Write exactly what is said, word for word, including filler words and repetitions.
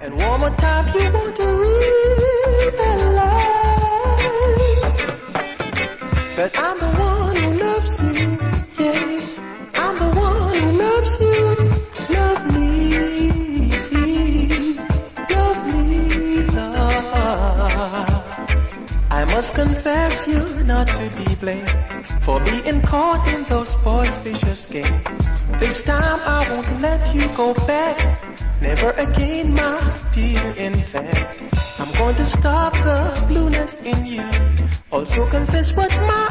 And one more time you want to realize that I'm the one who loves you, yeah. I'm the one who loves you. Love me, love me, love. I must confess you're not to be blamed for being caught in those boys' vicious games. This time I won't let you go back, never again, my dear. In fact, I'm going to stop the blueness in you. Also confess what my